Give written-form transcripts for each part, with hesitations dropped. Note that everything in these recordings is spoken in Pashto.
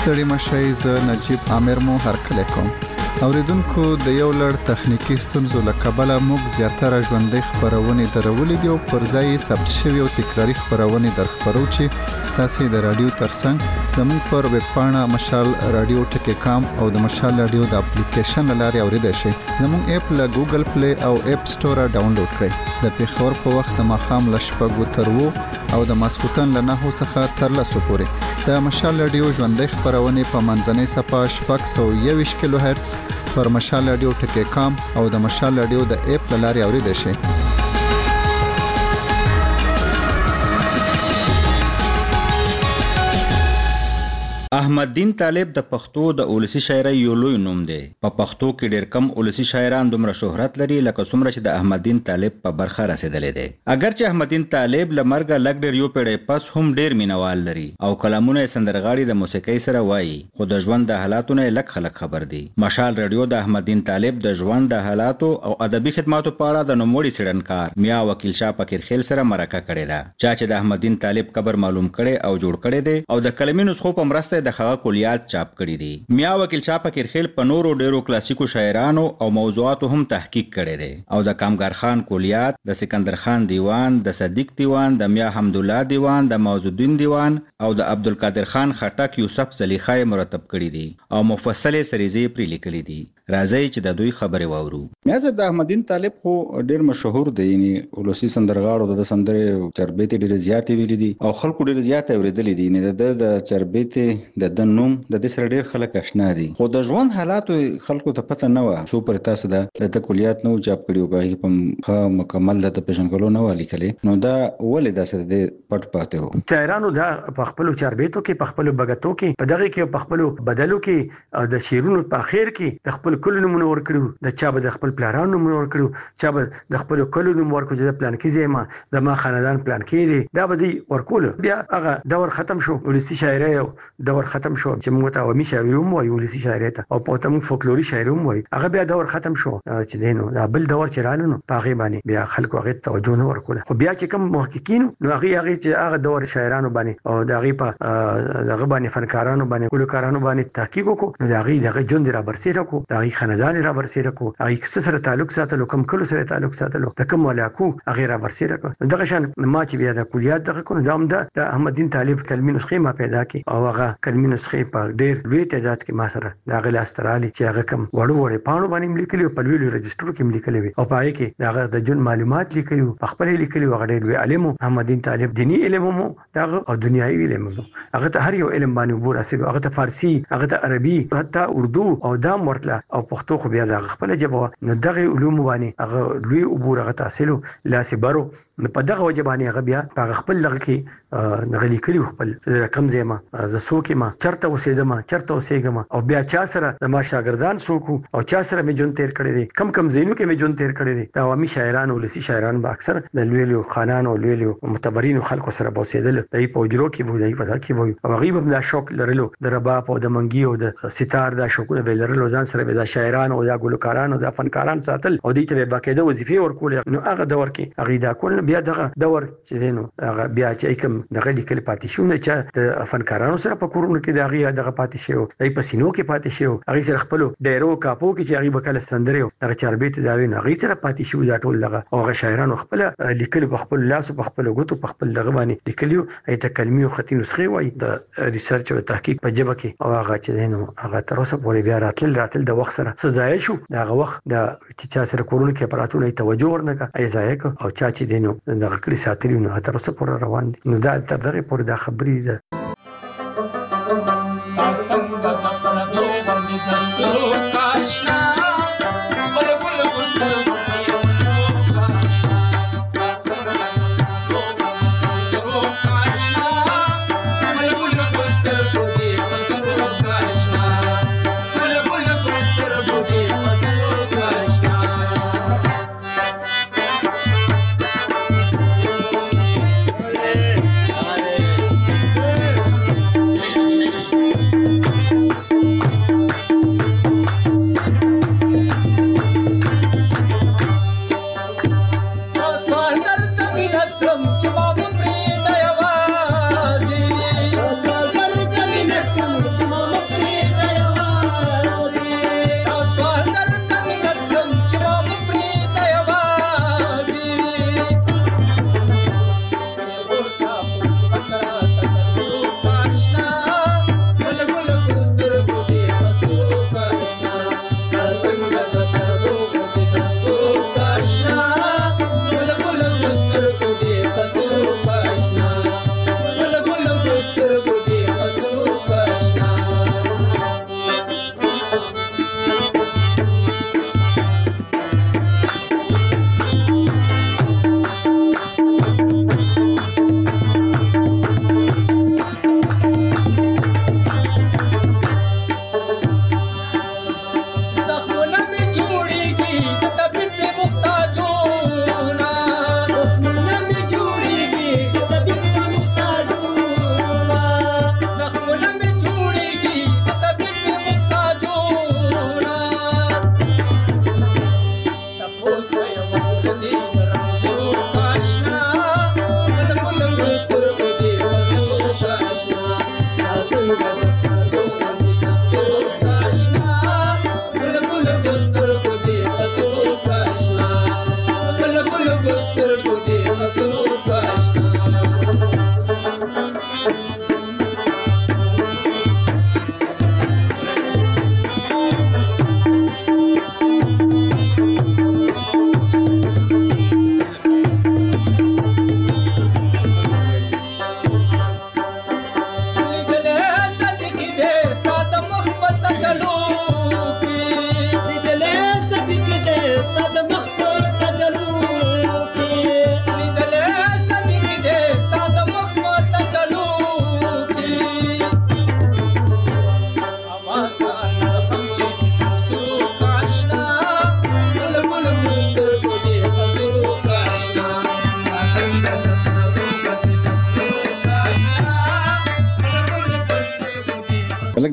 ستړي مشئ زه نجیب عامر مو هرکلی کوم. اوریدونکو د یو لړ تخنیکی ستونزو له کبله موږ زیاتره ژوندۍ خپرونې درولې دي او پر ځای یې ثبت شوي او تکراري خپرونې درخپرو چې تاسې د راډیو ترڅنګ زموږ پر ویب پاڼه مشال راډیو ټکی کام او د مشال راډیو د اپلیکیشن له لارې اوریدای شئ. زموږ اپ له ګوګل پلی او اپ سټوره ډاونلوډ کړئ. د پېښور په وخت د ماښام له 6 تر 9 او د ماسخوتن له 9 څخه تر 10 پورې د مشال راډیو ژوندۍ خپرونې په منځنۍ صفحه 621 کیلو هرتز پر مشال راډیو ټکی کام او د مشال راډیو د اپ له لارې اوریدای شئ. احمد دین طالب د پښتو د اولسي شاعرۍ یو لوی نوم دی. په پښتو کې ډېر کم اولسي شاعران دومره شهرت لري لکه څومره چې د احمد دین طالب په برخه رسیدلی دی. اگر چې احمد دین طالب له مرګه لږ ډېر یو پیړۍ پس هم ډېر مینوال لري او کلامونه یې سندرغاړي د موسیقۍ سره وایي، خو د ژوند د حالاتو نه لږ خلک خبر دي. مشال راډیو د احمد دین طالب د ژوند د حالاتو او ادبي خدماتو په اړه د نوموړي څېړنکار میا وکیل شاه فقیرخیل سره مرکه کړې ده. چا چې د احمد دین طالب قبر معلوم کړي او جوړ کړي دي او د کلمي نسخو په مرسته د هغه کلیات چاپ کړي دي. میا وکیل شاه فقیرخیل په نورو ډیرو کلاسیکو شاعرانو او موضوعاتو هم تحقیق کړي دي او د کامګر خان کلیات، د سکندر خان دیوان، د صدیق دیوان، د میا حمدالله دیوان، د معزالدین دیوان او د عبدالقادر خان خټک یوسف زلیخای مرتب کړي دي او مفصل سریزې پرې لیکلي دي. راځي چې د دوی خبرې واورو. میا صاحب د احمد دین طالب خو ډیر مشهور دی، یعنی ولسی سندرغاړو د سندرې چربېتې ډیر زیاتې ویلي دي او خلکو ډیر زیاتې اورېدلې دي. نه د چربېتې د نوم د دې سره ډیر خلک آشنا دي، خو د ژوند حالاتو خلکو ته پته نه و. سو پر تاسو د کلیات نو چاپ کړیو په مکمل د پیژنګلو نه والی کړي، نو دا ولې داسې د پټ پاتې وو؟ شاعرانو دا په خپل چربېتو کې، په خپل بغتو کې، په دغه کې په خپل بدلو کې د شیرونو په اخر کې د خپل کلو نمونه ورکړو، د چا به د خپل پلانونو نمونه ورکړو، چا به د خپل کلو نوم ورکړو چې د پلان کې زما د ما خاندان پلان کې دی، دا به دی ورکول. بیا هغه دور ختم شو، ولسی شاعري دور ختم شو چې موږ ته عوامي شاعري هم وایو، ولسی شاعري ته او په تم فولکلوري شاعري هم وایو. هغه بیا دور ختم شو چې دینو دا بل دور چې رالو نو په هغه باندې بیا خلکو هغه توجه نه ورکول. خو بیا چې کوم محققین نو هغه چې هغه دور شاعرانو باندې او د هغه په دغه باندې فنکارانو باندې ګلوکارانو باندې تحقیق وکړو، نو هغه ژوند را برسېره کو، هغه خاندان را برسېره کو، هغه سره تعلق ساتلو، کوم کلو سره تعلق ساتلو، د کوم ولاکو هغه را برسېره کو. دغه شان ما چې بیا د کلیات دغه کو دا هم د احمد دین طالب کلمي نسخه ما پیدا کی او هغه کلمي نسخه په ډېر لوی تعداد کې ما سره دا غل استرالي چې هغه کوم وړو پاڼو باندې لیکلي په لوی رجستر کې لیکلي او پای کې هغه د جون معلومات لیکلي په خپل لیکلي هغه ډېر لوی عالم احمد دین طالب، دینی علم مو دغه او دنیوي علم مو هغه ته هر یو علم باندې وګور اصل، هغه ته فارسی، هغه ته عربي، حتی اردو او دا مرتله او پښتو خو بیا د خپل جبه نو دغه علوم باندې هغه لوی وګور هغه تحصیل لاسه برو په دغه وجبانی هغه بیا په خپل لغه کې نغلی کړي خپل رقم زما ز سوکې ما چرته اوسېګم او بیا چا سره د ما شاګردان سوکو او چا سره مې جون تیر کړی دي، کم زینو کې مې جون تیر کړی دي. د عوامي شاعران او ولسی شاعران با اکثر د لویلو خانانو او لویلو معتبرین خلکو سره بوسېدل، دای په اجرو کې وو، دای په دا کې وو او غیب د شوق لرلو د رباب او د منګي او د ستار د شوقونه به لرلو، ځان سره به د شاعران او د ګلوکاران او د فنکاران ساتل او دې ته باقاعده وظیفه ورکول. نو هغه دور کې هغه دا کول بیا دغه دور چې دینو هغه بیا چې کوم دغه لیکل پاتې شو نه چې د فنکارانو سره په کورونو کې دغه پاتې شو، دای په سینو کې پاتې شو، هغه سره خپل ډیرو کاپو کې چې هغه بکله سندره دغه چربېت دا وین هغه سره پاتې شو. دا ټول دغه او هغه شاعرانو خپل لیکل په خپل لاس په خپل غوتو په خپل دغه باندې لیکلیو، ایت کلمي او خطي نسخه وای د ریسرچ او تحقیق په جبه کې او هغه چې دینو هغه تر اوسه پورې بیا راتل د وخت سره سزا شو. دغه وخت د چې سره کورونو کې اپراتونه توجه ورنکه ایزای کو او چا چې دینو دغه کړي ساتلی نو تر اوسه پورې روان دي. نو دا تر دغه پورې دا خبرې ده.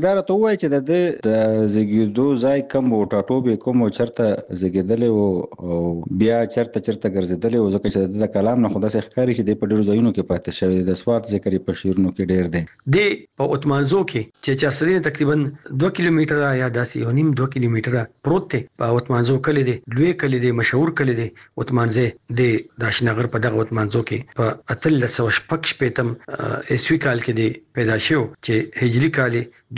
دا راته وایي چې د زیږیدو ځای کم او ټاټوبې کوم او چرته زیږیدلی او بیا چرته ګرځېدلی او ځکه چې د کلام نه خو داسې ښکاري چې دی په ډېرو ځایونو کې پاتې شوی دی. د سوات ذکر یې په شعرونو کې ډېر دی. دی په اتمانزو کې چې چارسدین تقریبا 2 کیلومتره یا داسې یو نیم 2 کیلومتره پروت دی. په اتمانزو کلی دی، لوی کلی دی، مشهور کلی دی اتمانزه دی. د اشنغر په دغه اتمانزو کې په 1316 عیسوي کال کې دی پیدا شو چې هجری کال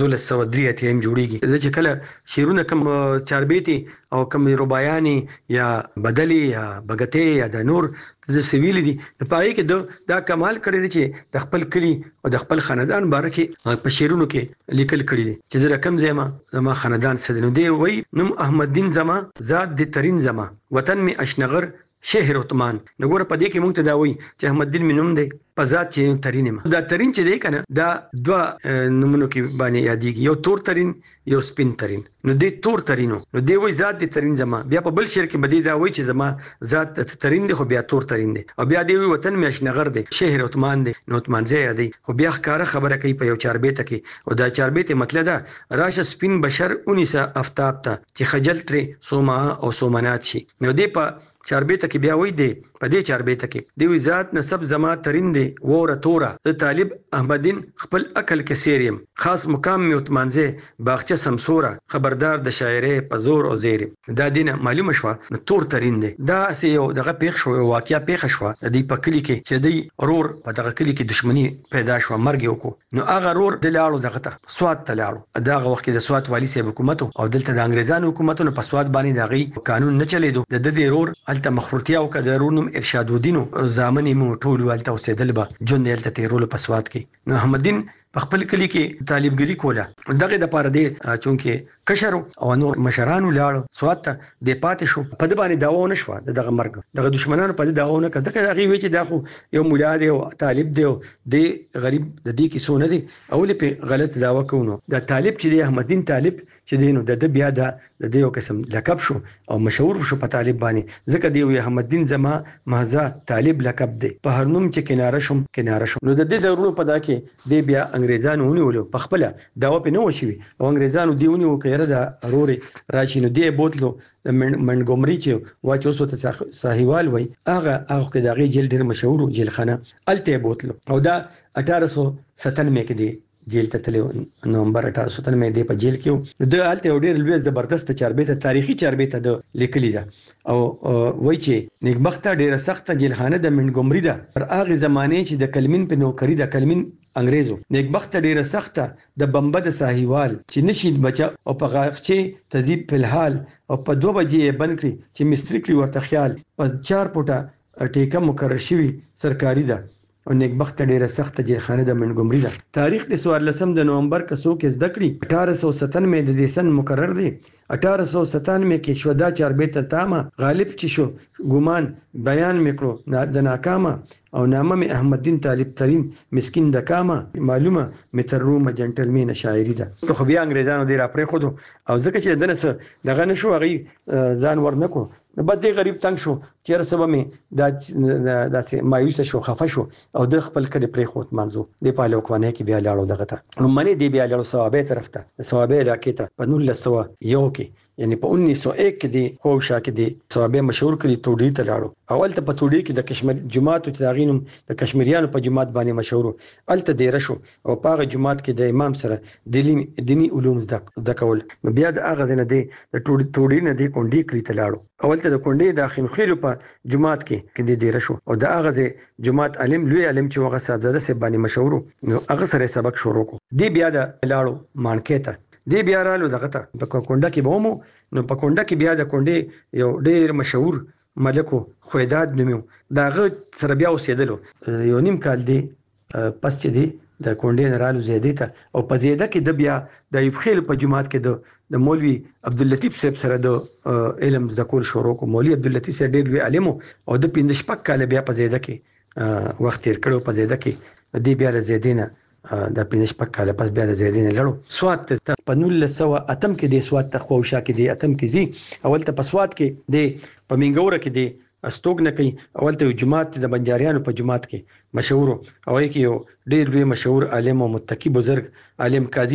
1203 جوړیږي. د چې کله شیرونه کم چاربیتي او کم رباياني یا بدلی یا بغته یا د نور د سویل دي په پای کې دا کمال کړی دی چې د خپل کلی او د خپل خاندان بارکه په شیرونو کې لیکل کړی دی چې زه رقم زما خاندان سدنو دی وای نم احمد دین زما ذات د ترين زما وطن می اشنغر شهر عثمان. نګور په دې کې مونږ ته دا وایي چې احمد دین منوم دی په ذات چې ترين ما دا ترين چې دی کنه دا دوا نمونو کې باندې یادېږي، یو تور ترين یو سپین ترين. نو دې تور ترينو نو دی وایي ذات دی ترين زما. بیا په بل شعر کې بدی دا وایي چې زما ذات ترين دی خو بیا تور ترين دی او بیا دی وطن می اشنغر دی شهر عثمان دی. نو عثمان زه یادی خو بیا ښکارا خبره کوي په یو چاربیت کې او دا چاربیت مطلب دا راشه سپین بشر 19 افتاب ته چې خجل تر سوما او سومنات شي. نو دی په چاربیته کې بیا وای دی په دې چاربیته کې دی ذات نسب زما ترين دی وره تورا د طالب احمدین خپل عقل کې سیریم خاص مقام می اتمانزه باغچه سمسوره خبردار د شاعرې په زور او زیر. دا دینه معلومه شو نو تور ترين دی. دا سه یو دغه پیښ شو واقعیا پیښ شو د دې په کلی کې چې دی رور په دغه کلی کې دښمنی پیدا شو مرګ یو کو. نو هغه رور د لاړو دغه ته سوات ته لاړو. دغه وخت د سوات والی صاحب حکومت او دلته د انګريزانو حکومتونو په سوات باندې دغه قانون نه چلیدو. د دې رور الته مخروطیا او کډرونم ارشاد الدین زامن مو ټول ولته اوسېدل به جون دلته تیرول په سوات کې. نو احمدین په خپل کلی کې طالبګری کوله دغه د پاره دی چونکه کشر او نور مشرانو لاړ سوات ته د پاتې شو په د باندې داو نه شو دغه مرګ دغه دشمنانو په داو نه کده دغه وی چې دا خو یو مولا دی او طالب دی او د غریب د دې کې سونه دی اول په غلط داوا کوونو د طالب چې دی احمدین طالب چې دی نو د بیا د یو قسم لقب شو او مشهور شو په طالب باندې ځکه دی احمدین زما مهزا طالب لقب دی په هر نوم چې کناره شم نو د دې ضرورت په دا کې دی بیا انګريزانو ونیول په خپل داوا په نو شوی او انګريزانو دیونی وکړه د روري راشي نو دی بوتلو د منګومري چې واچو سو ته ساحیوال وای هغه کې دغه جیل ډیر مشهور جیل خانه الته بوتلو او دا 1897 کې دی جیل ته تلو نومبر 1897 دی په جیل کې د الته ډیر لوی زبردست چاربیته تاریخي چاربیته د لیکلی ده او وای چې نیکبخته ډیره سخت جیل خانه د منګومري ده پر هغه زمانه چې د کلمین په نوکری د کلمین انګريزو نیکبخته ډیره سخته د بمبه د ساحیوال چې نشید بچا او په غاښچه تذیب په الحال او په 2 بجې بند کړی چې مستری کړی ورته خیال په 4 پټه ټیکه مقرر شوی سرکاري ده او نیکبخته ډیره سخته جیلخانه د منګومري ده. تاریخ د 14 د نومبر کسو کې زده کړی 1897 د دسن مقرر دی. 1897 کې شودا چاربیت تامه غالب چې شو ګومان بیان میکړو د ناکامه او نامه می احمد دین طالب ترين مسكين د کامه معلومه متروم جنټلمن شاعری ده. خو بیا انګريزانو دی را پرې خودو او ځکه چې دنه دغه نشو غي ځان ورنکو نو بد دی غریب تنگ شو چیر سبا می دا مایوس شو خفه شو او د خپل کړي پرې خوت منځو دی په لوکوانه کې بیا لاړو دغه ته نو منی دی بیا لاړو ثوابه طرف ته ثوابه علاقې ته په 1901 کې یعنی په 1901 کې دی خوشا کې دی ثوابه مشهور کړي توډی ته لاړو اول ته په توډی کې د کشمیر جماعت او تاغینم د کشمیریانو په جماعت باندې مشهور الته دی رشو او په جماعت کې د امام سره دینی علوم زده کول بیا د اغه نه دی د توډی نه دی کونډي کړي ته لاړو اول ته د کونډي داخل خیر په جماعت کې دی رشو او د اغه جماعت علم لوی علم چې وغه ساده سه باندې مشهور نو هغه سره سبق شروع کو دی بیا د لاړو مانکې ته دی بیا رالو دغه ته په کونډه کې بومو نو په کونډه کې بیا د کونډې یو ډیر مشهور ملکو خویداد نومو داغه سره بیا اوسېدلو یو نیم کال دی پس چې دی د کونډې نه رالو زیدې ته او په زیده کې د بیا د ایوب خیل په جماعت کې د مولوی عبداللطیف صاحب سره د علم ذکر شروع کو. مولوی عبداللطیف صاحب ډیر لوی عالم او د 15 شپږ کال بیا په زیده کې وخت تیر کړو په زیده کې دی بیا زیدینه د 15 شپږ کال پس بیا د زیدینه لړو سوات ته په 1908 کې دی سوات ته خوشا کې دی اتم کې زی اول ته په سوات کې دی په منګوره کې دی استوګ نه کوي اول ته جماعت د بنجاریانو په جماعت کې مشهور او کې یو ډیر لوی مشهور عالم او متقی بزرګ عالم قاضي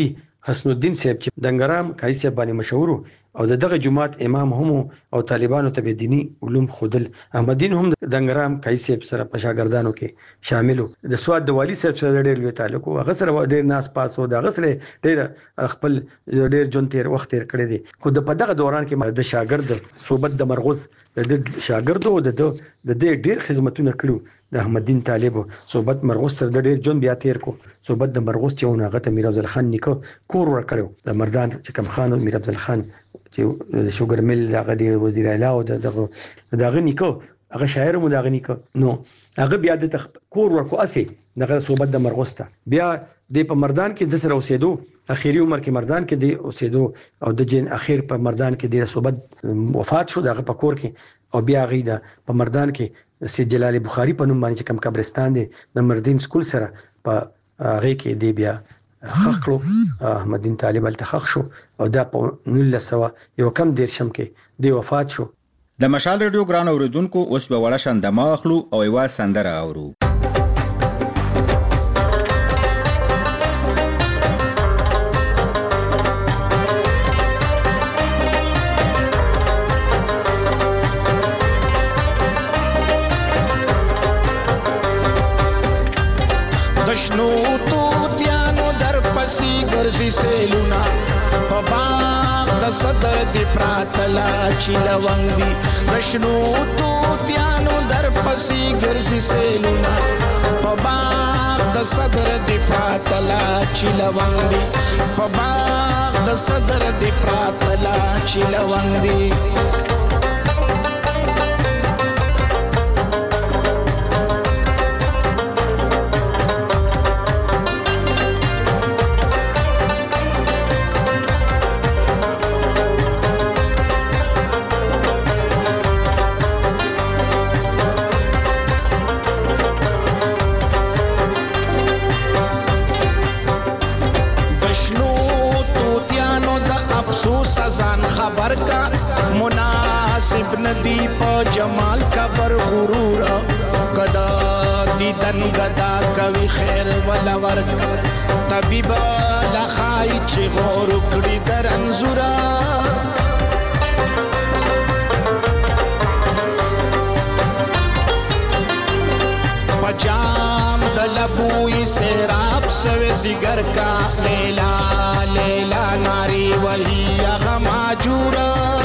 حسن الدین صاحب چې دنګرام کای صاحب باندې مشهور او دغه جماعت امام هم او طالبانو ته دینی علوم خودل. احمد دین هم دنګرام کای صاحب سره په شاګردانو کې شامل د سواد د والی صاحب سره ډېر لوی تعلق او هغه سره ډېر ناس پاسو د هغه سره ډېر خپل ډېر جون تیر وخت تیر کړی دی. خو د په دغه دوران کې د شاګرد صوبت د مرغوز د شاګردو د ډېر خدمتونه کړو. د احمد دین طالب صوبت مرغوز سره د ډېر جون بیا تیر کو. صوبت د مرغوز چې هغه ته میر افضل خان نیکو کور ورکړو د مردان چې کم خان میر افضل خان چې شوګر مل دغه دی وزیر اعلی او دغه نیکو هغه شاعر مو دغه نیکو نو هغه بیا د کور ورکو اسی دغه صوبت د مرغوز ته بیا د په مردان کې د سره اوسېدو اخیری عمر کې مردان کې دی اوسېدو او د جن اخیر په مردان کې د صوبت وفات شو دغه په کور کې او بیا غیدا په مردان کې سید جلال بخاری په نوم باندې کم قبرستان دی د مردین سکول سره په هغه کې دی بیا خخلو احمد دین طالب التخخ شو او دا په 1900 یو کم دیر شم کې دی وفات شو. د مشال ریډیو ګران اوریدونکو اوس به وړه شاندما اخلو او یو سندره اورو. دشنو توتیانو در پسی ګرځي سیلونا په باغ د صدر دی پراتلا چې لونګ دی. دشنو توتیانو در پسی ګرځي سیلونا په باغ د صدر دی پراتلا چې لونګ دی. په باغ د صدر دی پراتلا چې لونګ دی. ځان خبر کا مناسب ندی په جمال کبر غرور کدا دیدن گدا کوي خیر ولا ورک طبيب لخای چې غور کړی در انزورا پجام دلبوی سیراب سوی زگر کا لیلا لیلا ناری وہی اغم آجورا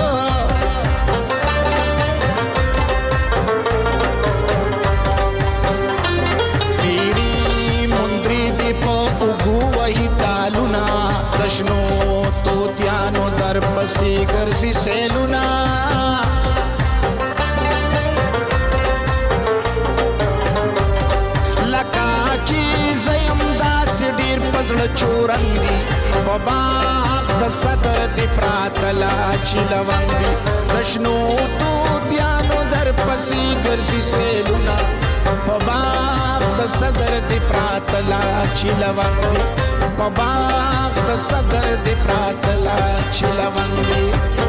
تیری مندری دی پا اگو وہی تالونا دشنو توتیانو در پسی گرزی سیلونا پزړه چورنګ دی په باغ د صدر دی پراتلا چې لونګ دی. د شنو توتیانو در پسې ګرځي سیلونه په باغ د صدر دی پراتلا چې لونګ دی. په باغ د صدر دی پراتلا چې لونګ دی.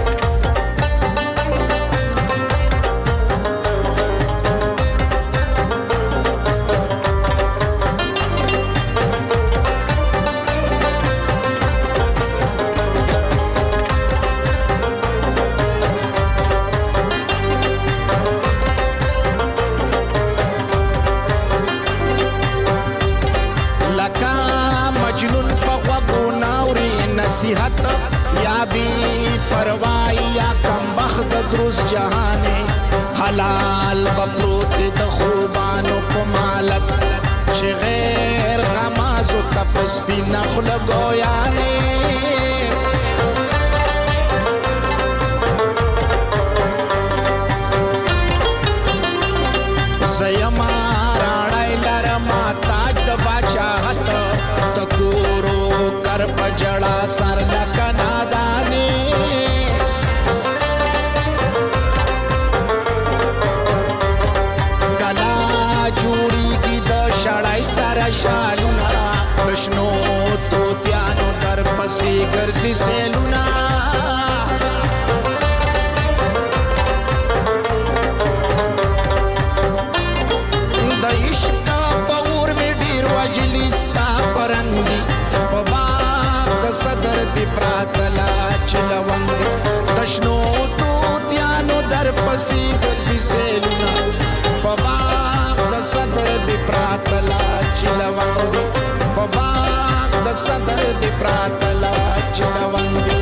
نصیحت یا بی پروائی یا کم بخت دروس جہانے حلال بپروت د خوبانو پمالت چه غیر غمازو تپس بی نخل گویانے زیما رانای لرما تاج د باچاہت تکورو کر پجڑا سر لکنا دانے کلا جوڑی کی د شڑائی سر شالونا دشنو توتیانو در پسی گر دشنو توتیانو در پسې ګرځي سیلونه په باغ د صدر دی پراتلا چې لونګ دی په باغ د صدر دی پراتلا چې لونګ دی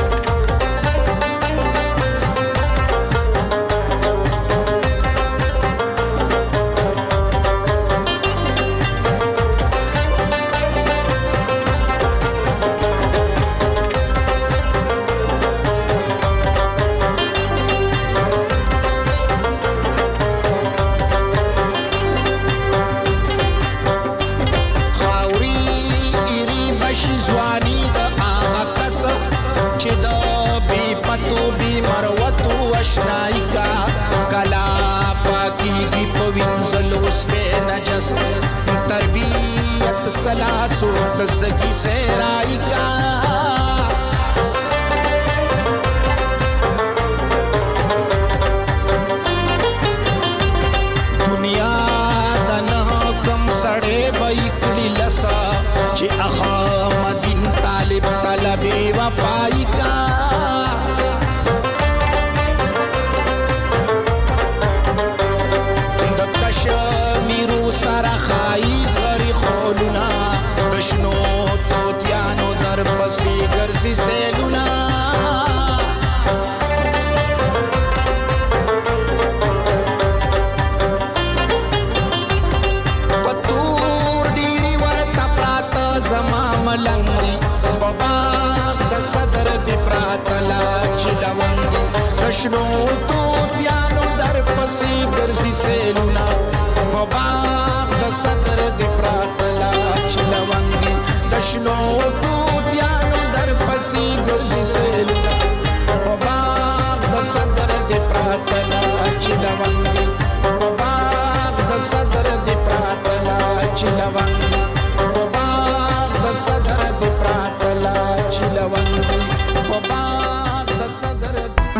اشنائی کا کلا پاکی کی پوینزل اس پہ نجس تربیت سلاسو تسکی سیرائی کا دنیا دنہ کم سڑے بیکلی لسا چی اخا مدین طالب طلبی وفائی کا شمیرو سره خایز غری خولونا دشنو توتیانو در پسی گرزی سیلونا پتور دیری ورطا پراتا زما ملنگی بباغ دا صدر دی پراتلا چلوندی دشنو توتیانو در پسی گرزی سیلونا باغ د صدر دی پراتلا چلوانگی دشنو توتیانو در پسی گرزی سیلونا باغ د صدر دی پراتلا چلوانگی باغ د صدر دی پراتلا چلوانگی باغ د صدر دی پراتلا چلوانگی باغ د صدر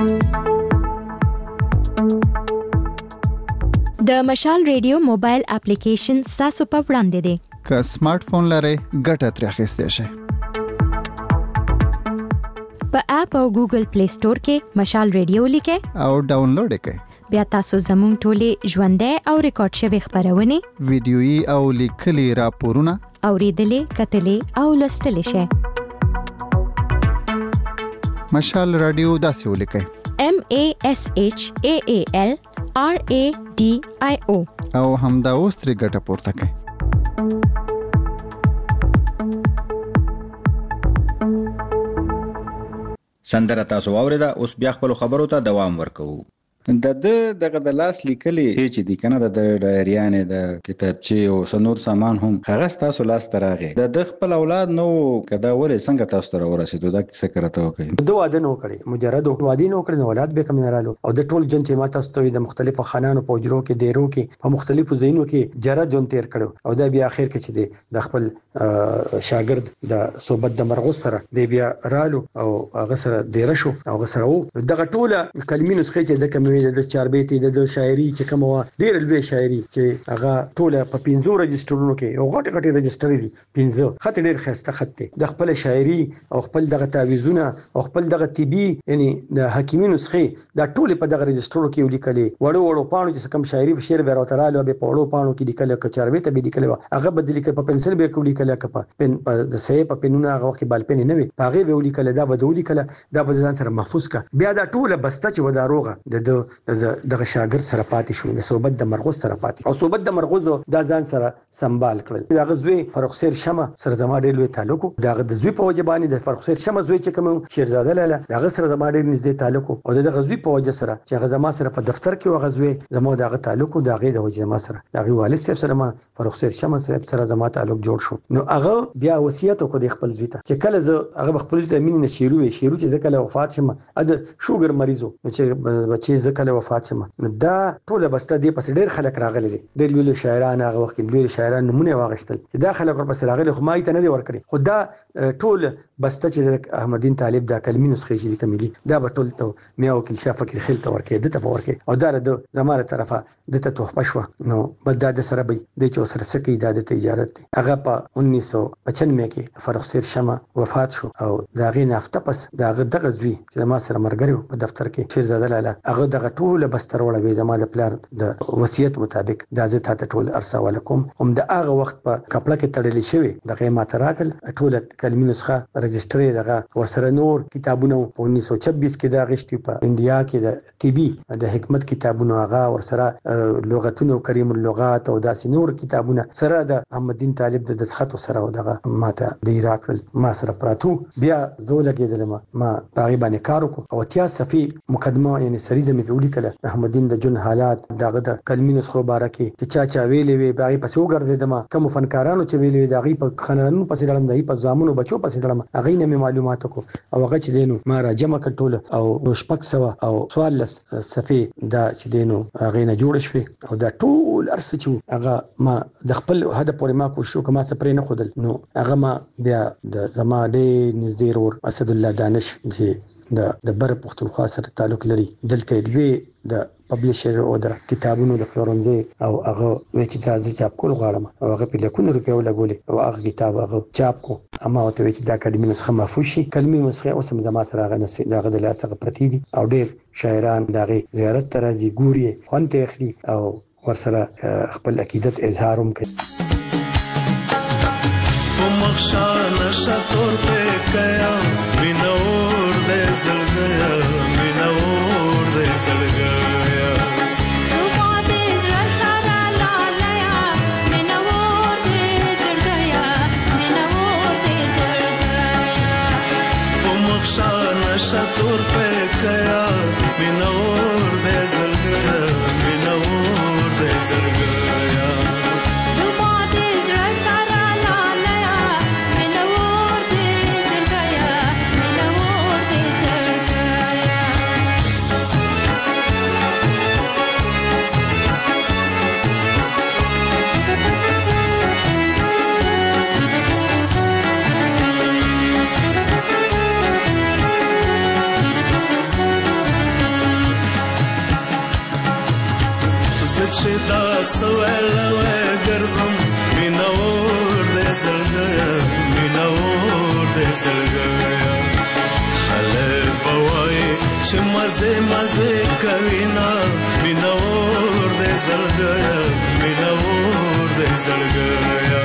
د مشال ریډیو موبایل اپلیکیشن تاسو په وړاندې دی که سمارټ فون لرئ ګټه ترې اخیستی شئ په اپ او ګوګل پلی سٹور کې مشال ریډیو لیکئ او ډاونلوډ یې کړئ بیا تاسو زموږ ټولې ژوندۍ او ریکارډ شوي خپرونې ویډیويي او لیکلي راپورونه اوریدلې کتلې او لوستلی شئ مشال رادیو داسې ولیکئ MASHAAL RADIO او همدا اوس ترې ګټه پورته کړئ سندره تاسو واوریده اوس بیا خپل خبرو ته دوام ورکوو دغه د لاس لیکلي چې د کنه د ډایریانې د کتابچې او سنور سامان هم هغه تاسو لاس تراغه د خپل اولاد نو کدا ولې څنګه تاسو ته ورسېدو دا څه کرته وکړي دوه واده نو کړي مجرد واده نو کړي اولاد به کم نه رالو او د ټول جن چې ما تاسو ته د مختلفو خانانو په اجرو کې دیرو کې په مختلفو ځایونو کې جره جون تیر کړو او دا بیا اخر کې چې د خپل شاګرد د صحبت د مرغوس سره دی بیا رالو او هغه سره دیره شو او هغه سره دغه ټوله کلمې نسخه چې د کم د چاربېتی د شاعري چې کوم ډېر لوی شاعري چې هغه ټوله په 15 رجسترونو کې یو غټ رجستر دي 15 خط ډېر خسته خط دی د خپل شاعري او خپل دغه تعویذونه او خپل دغه طبي یعنی د حکیمي نسخه دا ټوله په دغه رجسترونو کې ولیکلې وړو پاڼو چې کوم شاعري شعر به راوتراله به په وړو پاڼو کې لیکل ک چاربېته به لیکل هغه بدلی ک په پنسل به لیکل ک په پن د سې په پنونه هغه کې بال پن نه وي هغه به لیکل دا به لیکل دا به ځان سره محفوظ کا بیا دا ټوله بسته چې وداروغه دغه شاګرد سره پاتې شو د صحبت د مرغوز سره پاتې او صحبت د مرغوز دا ځان سره سنبال کړل دا غزوی فرخسیر شمه سره زما ډېر لوی تعلق دا د زوی په وجبانی د فرخسیر شمه زوی چې کوم شیرزاده لاله دا سره زما ډېر نږدې تعلق او د غزوی په وجه سره چې هغه زما سره په دفتر کې وغزوی زما دغه تعلق دا غي د وجه ما سره دا غي والد سره ما فرخسیر شمه سره زما تعلق جوړ شو نو هغه بیا وصیت وکړ خپل زوی ته چې کله زه هغه خپل زمين نشیرو چې کله وفات شمه د شوګر مریضو چې بچي ز کله وفات شمه دا ټوله بسته دی پس ډېر خلک راغلي دي ډېر ویل شاعران هغه وخت ډېر شاعران نمونه واغشتل دا خلک ورپسې راغلي خو ما ته نه دی ورکړي خو دا ټول بسته چې د احمد دین طالب د کلمي نسخې چې کومې دا به ټول ته میا وکیل شاه فقیر خیل ته ورکې د ته ورکې او دا د زماره طرفه د ته تحفه شو نو بد د سره به د چو سره سکی د اجازه ته هغه په 1995 کې فرخ سیر شمه وفات شو او دا غي نافته پس دا دغه زوی چې ما سره مرګري په دفتر کې شیرزاده لاله هغه دغه ټول بستر وړوي زماده پلان د وصیت مطابق دا زه ته ټول ارسه ولکم هم د هغه وخت په کپړه کې تړلې شوی دغه ماته راکل ټول کلمي نسخه رجستري دغه ورسره نور کتابونه په 1926 کې دا غشتي په انډیا کې د ټي بي د حکمت کتابونه هغه ورسره لغتونه کریم اللغات او داسې نور کتابونه سره د احمد دین طالب د دسخط سره دغه ماته دی راکل ما سره پراتو بیا زول کېدل ما باغی باندې کار وکړ او اتیا صفي مقدمه یعنی سریزه مې ولیکله احمد دین د جون حالات دغه د کلمي نسخو بارکه چې چا ویلې وی باغی پسې وګرځیدم کوم فنکارانو چې ویلې دغه په خنانو پسې ډلم دی په زامنو بچو پسې ډلم هغه نه معلومات کو او هغه چې دینو ما را جمع کټول او شپک سوا او سوال صفي دا چې دینو هغه نه جوړ شوی او دا ټول ارس چې هغه ما د خپل هدف پورې ما کوشش وکم سپرې نه خودل نو هغه ما بیا د زما ډېر نږدې ور اسد الله دانش چې د بر پختونخوا سره تعلق لري دلته دوی د پبلشر او د کتابونو د فلورنزي او هغه چې تاسو چاپ کول غواړم او هغه په لکونو روپیو لګولې او هغه کتاب هغه چاپ کو اما او ته چې دا کلمې نسخه محفوظ شي کلمې نسخه اوس هم زما سره هغه نسخه دغه د لاسه پرتی دي او ډېر شاعران دغه زیارت ته راځي ګوري خوانته اخلي او ورسره خپل عقیدت اظهار هم کوي مخشان شطور پہ گیا مینور دے زل گیا مینور دے زل گیا صبح دے رسارا لالیا مینور دے زل گیا مینور دے زل گیا مخشان شطور پہ گیا مینور دے زل گیا مینور دے زل گیا چې دا سوالوي ګرځم مینور دې زلګیا مینور دې زلګیا خلک بوای چې مزه مزه کوي نا مینور دې زلګیا مینور دې زلګیا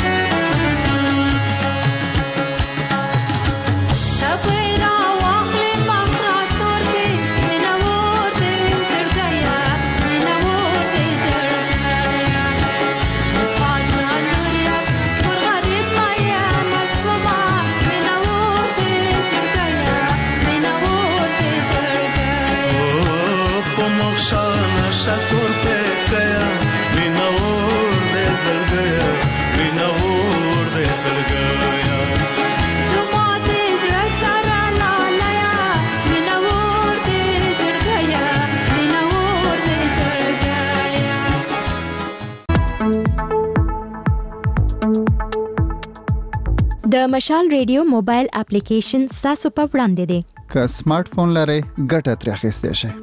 Tapera wakle نشه تور په کیا مینا ور دې زړګیا مینا ور دې زړګیا زما دې زړه سره لالیه مینا ور دې زړګیا مینا ور دې زړګیا. د مشال ریډیو موبایل اپلیکیشن ستاسو په وړاندې دی. که سمارټ فون لرئ ګټه ترې اخیستی شئ.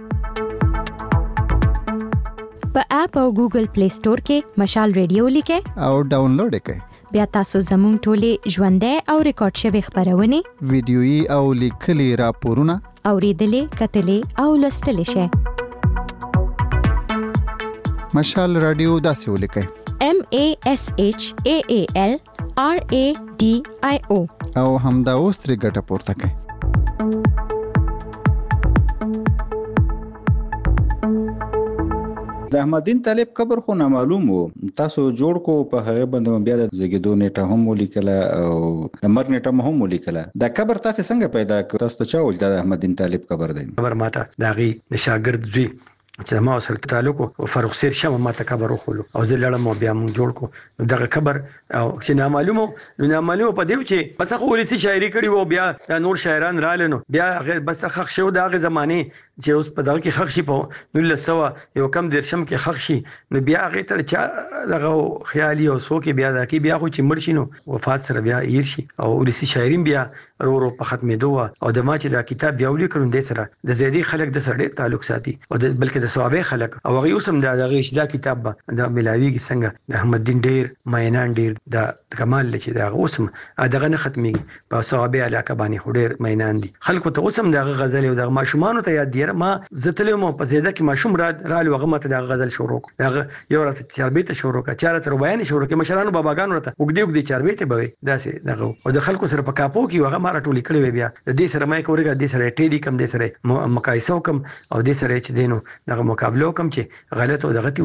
په اپ او ګوګل پلی سٹور کې مشال ریډیو لیکئ او ډاونلوډ یې کړئ. بیا تاسو زموږ ټولې ژوندۍ او ریکارډ شوي خپرونې ویډیويي او لیکلي راپورونه اوریدلې، کتلې او لوستلی شئ. مشال رادیو داسې ولیکئ: MASHAALRADIO او همدا اوس ترې ګټه پورته کړئ. د احمددین طالب قبر خو نامعلوم وو. تاسو جوړ کو په هغه باندې بیا د زګیدو نیټه هم ولیکله او د مرګ نیټه هم ولیکله. دا قبر تاسو څنګه پیدا کړ؟ تاسو ته چا ول د احمددین طالب قبر دی؟ خبر ماته داغي د شاګرد زوی چې ما سره تعلق او فاروق سیر شمه ماته قبر وخلو او زه لړم بیا مونږ جوړ کو دغه قبر او چې نامعلومه په دیو چې بس خو ولسی شاعري کړي وو بیا نور شاعران رالنو بیا بس خخ شو دغه زمانه چې اوس په دغه کې خخ شي په 1900 یو کم درشم کې خخ شي نو بیا هغه تر چا دغه خیالي او سو کې بیا دغه بیا خو چې مرشینو وفات سره بیا ایر شي او ولسی شاعرین بیا ورو په ختمېدو او د ما چې دا کتاب بیا ولیکل د سره د زیدي خلک د سره ډېر تعلق ساتي او بلکې د ثوابه خلک او هغه اوسم دا کتاب دا ملاویږي څنګه د احمددین ډېر مینان ډېر دا کمال چې دا اوسم دغه نه ختميږي په ثوابه علاقه باندې ډېر مینان دي خلکو ته اوسم دا غزل او د ماشومان ته یاد دی ما زتلې مو په زیاده کې ماشوم رالو هغه مته دا غزل شروع دا یو راته چاربېته شروع کا چاره تر بیان شروع کې مشرانو باباګانو راته وګدي چاربېته به داسې دغه او د خلکو سره په کاپو کې هغه ماره ټولې کړې بیا د دې سره مې کورګه د سره ټېډي کم د سره مقایسه وکم او د سره چې دینو دغه مقابله وکم چې غلط او دغه تی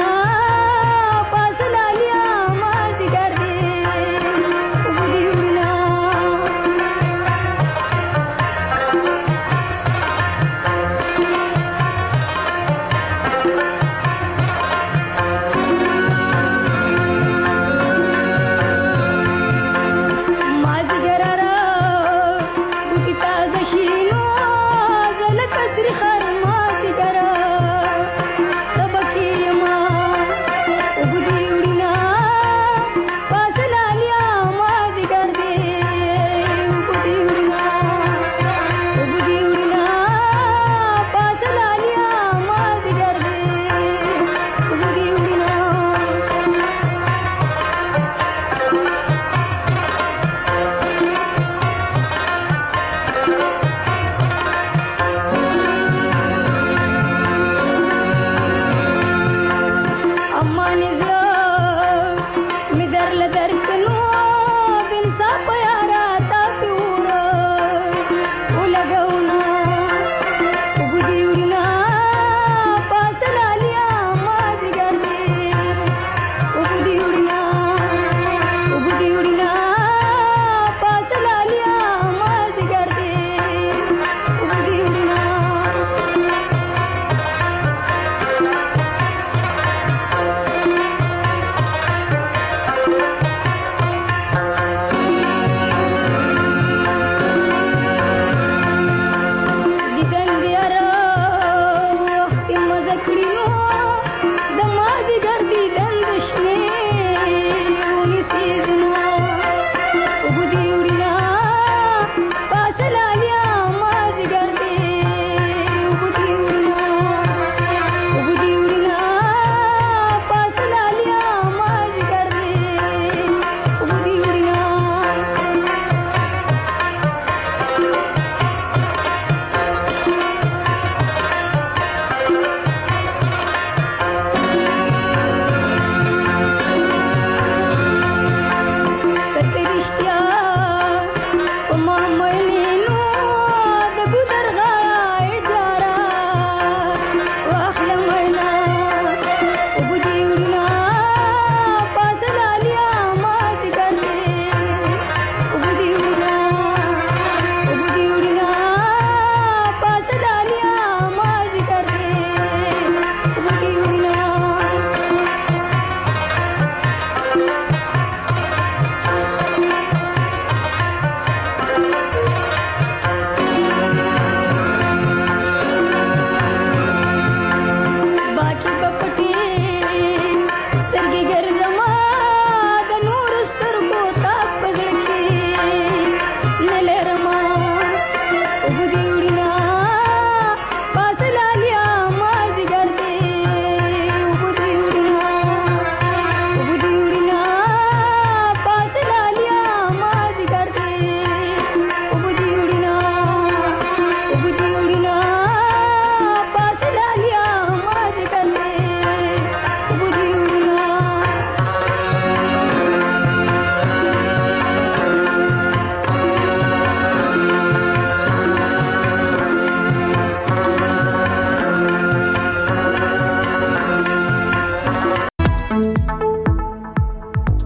Pasa la lia, más de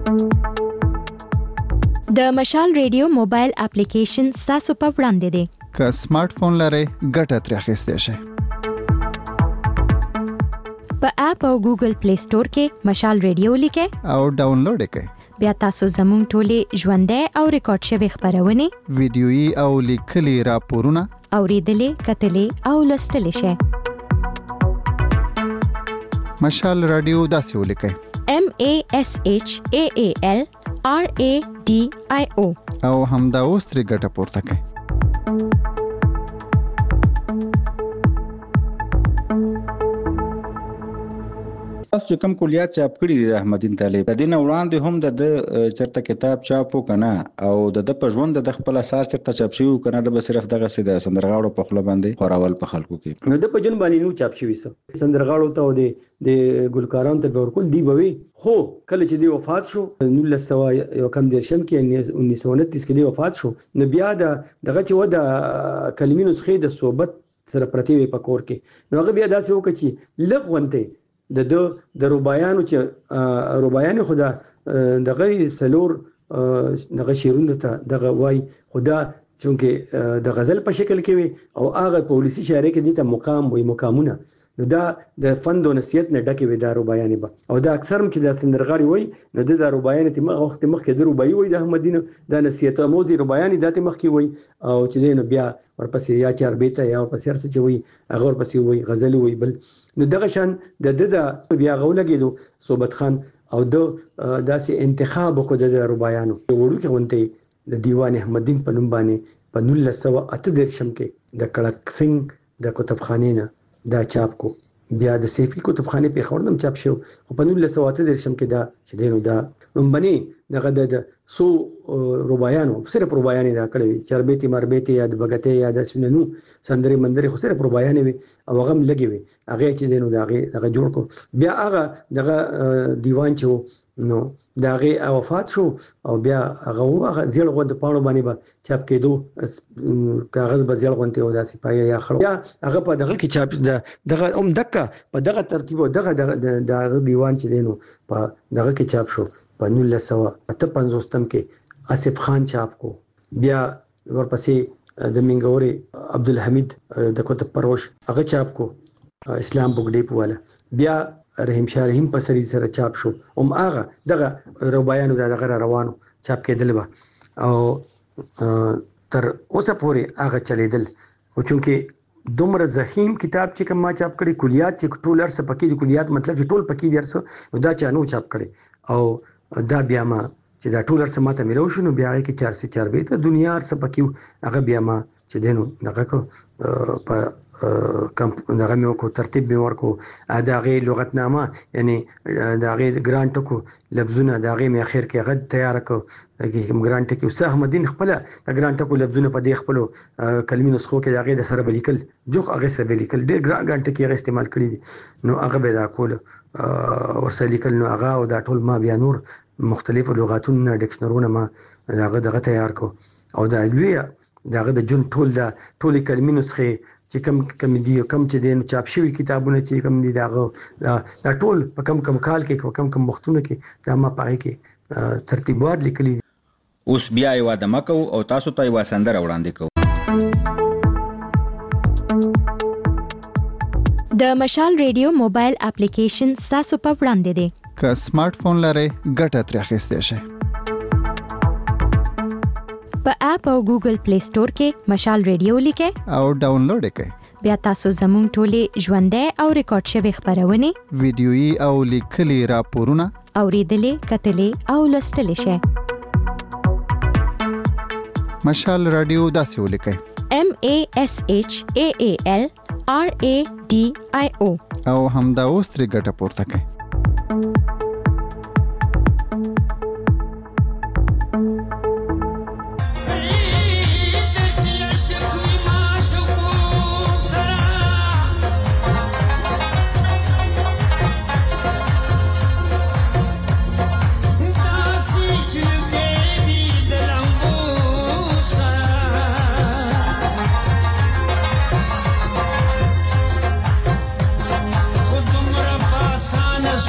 د مشال ریډیو موبایل اپلیکیشن ستاسو په وړاندې دی. که سمارټ فون لرئ ګټه ترې اخیستی شئ. په اپ او ګوګل پلی سٹور کې مشال ریډیو لیکئ او ډاونلوډ یې کړئ. بیا تاسو زموږ ټولې ژوندۍ او ریکارډ شوي خپرونې، ویډیويي او لیکلي راپورونه اوریدلې، کتلې او لوستلې شئ. مشال رادیو داسې ولیکئ: MASHAALRADIO او همدا اوس ترې ګټه پورته کړئ. تاسو کوم کلیات چاپ کړی دي احمدین طالب د دین وړاندې هم د چرته کتاب چاپو کنه او د په ژوند د خپل اثر چرته چاپ شوی کنه د صرف دغه سید سندرغاړو په خپل باندې خوراول په خلکو کې نو د په جون باندې نو چاپ شوی سندرغاړو ته د ګلکاران ته ورکول دی بوي خو کله چې دی وفات شو 1900 یو کم درشم کې 1929 کې دی وفات شو نو بیا دغه چې و د کلمې نسخې د صحبت سره پرتی وي په کور کې نو هغه بیا داسې وکړي چې لغونته د ربايانو چې ربايان خدا دغه سلور دغه شیرونه ته دغه وای خدا چونکه د غزل په شکل کې وي او هغه پولیسي شاعري کې دي ته مقام وي مقامونه نو دا د فند او نصیحت نه ډکه وي دا ربايان به او دا اکثر چې د سندرغاړي وای نو د ربايان ته وخت مخکې د ربايي وای د احمدینو د نصیحت موزي ربايان د مخکې وای او چې نو بیا ورپسې یا چار بیت یا ورپسې هر څه چې وای هغه ورپسې وای غزل وای بل نو دغه شان د بیا غولګیدو صوبت خان او د داسې انتخاب کو د ربايانو وړو کې ونته د دیوان احمدین په نوم باندې په 1938 کې د کلک سنگ د کتابخانې نه دا چاپ کو بیا د سیفی کتابخانه په خوردم چاپ شو په 1938 کې دا چې دینو دا رومبني دغه د سو ربايانو صرف ربايانې دا کړې چربېتی مربېتی یا د بغته یا د سننو سندري مندري خو صرف ربايانې وي او غم لګي وي هغه چې دینو دغه جوړ کو بیا هغه دغه دیوان چې نو داغه وفات شو او بیا هغه زیړ غوند پاڼو باندې با چاپ کېدو کاغذ به زیړ غونته و داسې پای یا خړ یا هغه په دغه کې چاپ دغه دکا په دغه ترتیب دغه دیوان چې دینو په دغه کې چاپ شو په 1958 کې آصف خان چاپ کو بیا ورپسې د منګوري عبدالحمید د کتب پروش هغه چاپ کو اسلام بوګډي په والا بیا رحیم شاه رحیم په سری سره چاپ شو هغه دغه ربايانو دغه روانو چاپ کېدل به او تر اوسه پورې هغه چلیدل او چونکه دومره زخیم کتاب چې کوم ما چاپ کړي کلیات چې ټول ارسه پکې دي کلیات مطلب چې ټول پکې دي ارسه دا چانو چاپ کړي او دا بیا ما چې دا ټول ارسه ماته ملو شنو بیا کې 404 به ته دنیا ارسه پکې هغه بیا ما چې دینو دغه کو په کم دغه مې کو ترتیب مې ورکو دغه لغتنامه یعنی دغه ګرانټ کو لفظونه دغه مې اخر کې غد تیار کو دغه ګرانټ کې وسه احمدین خپل د ګرانټ کو لفظونه په دې خپل کلمې نسخو کې دغه د سره بلیکل جوخ هغه سره بلیکل ډېر ګرانټ کې هغه استعمال کړی دي نو هغه به دا کول ورسره لیکل نو هغه او دا ټول ما بیا نور مختلفو لغاتونو ډکشنرونه ما دغه تیار کو او دا لوی دغه د جون ټول کلمې نسخه چې کم دي کم چې دین چاپ شوی کتابونه چې کم دي دا ټول په کم کال کې کم وختونه کې دا ما پای کې ترتیبوار لیکلي اوس بیا یو د مکو او تاسو ته یو سندره وړاندې کوم د مشال ریډیو موبایل اپلیکیشن ستاسو په وړاندې دی. که سمارټ فون لرئ ګټه ترې اخیستی شئ. په اپ او ګوګل پلی سٹور کې مشال ریډیو لیکئ او ډاونلوډ یې کړئ. بیا تاسو زموږ ټولې ژوندۍ او ریکارډ شوي خپرونې، ویډیويي او لیکلي راپورونه اوریدلې، کتلې او لوستلې شئ. مشال رادیو داسې ولیکئ: MASHAALRADIO او همدا اوس ترې ګټه پورته کړئ. خود مرا پاسان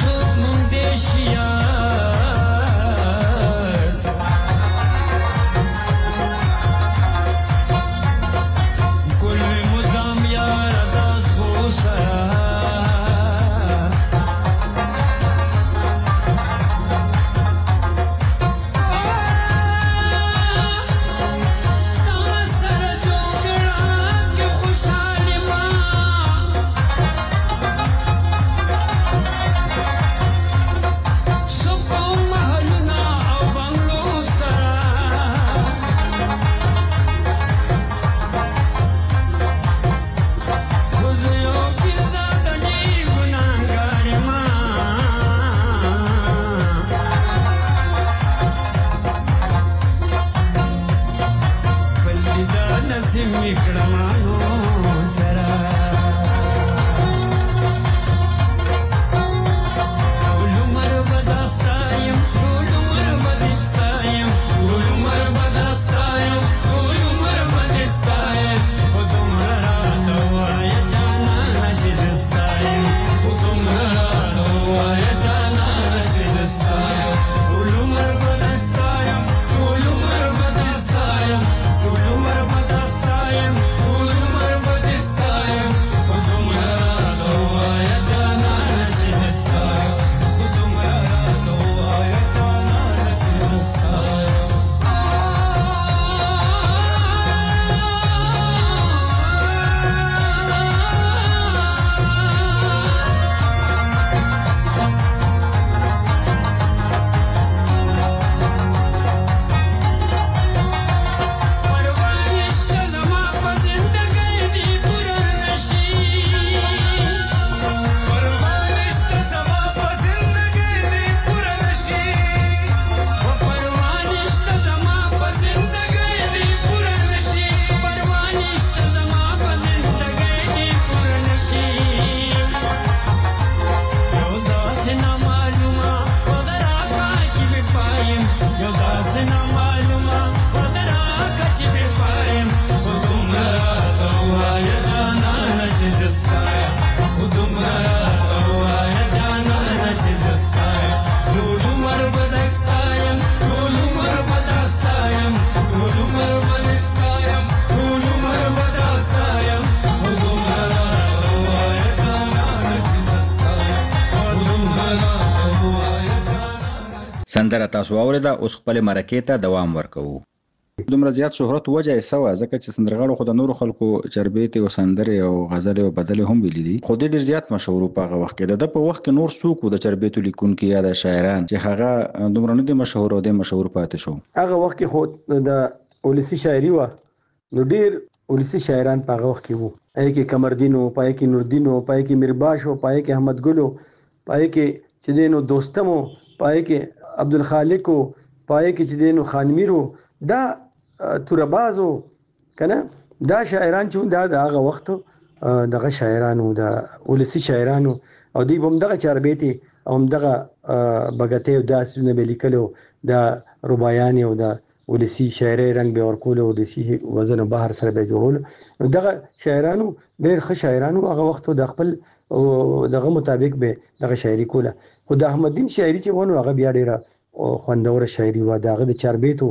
سندره تاسو اوریده، اوس خپل مرکې ته دوام ورکوو. دومره زیات شهرت وجه یې سوه ځکه چې سندرغاړو خو د نورو خلکو چربېتې او سندرې او غزلې او بدلې هم ویلي دي، خو ډېر زیات مشهور په هغه وخت کې. د په وخت کې نور څوک د چربېتو لیکونکي یا د شاعران چې هغه دومره نه دي مشهور او د مشهور پاتې شو. هغه وخت کې خو د ولسی شاعري و، نو ډېر ولسی شاعران په هغه وخت کې وو. پای کې قمردین او پای کې نوردین او پای کې میرباش او پای کې احمد ګل او پای کې چې دینو دوستم او پای کې عبدالخالق او پای کې چې دینو خانمیر او دا توربازو کنه دا شاعران چې دا د هغه وخت دغه شاعرانو د ولسی شاعرانو او دی هم دغه چاربېتی او هم دغه بغته او داسونه به لیکلو د ربايان او د ولسی شاعري رنگ به ورکول او د شي وزن بهر سره به جوړول. دغه شاعرانو ډېر ښه شاعرانو هغه وخت د خپل دغه مطابق به دغه شاعري کوله. خو د احمد دین شاعري چې ونه هغه بیا ډېره خوندوره شاعري و. دغه د چاربېتو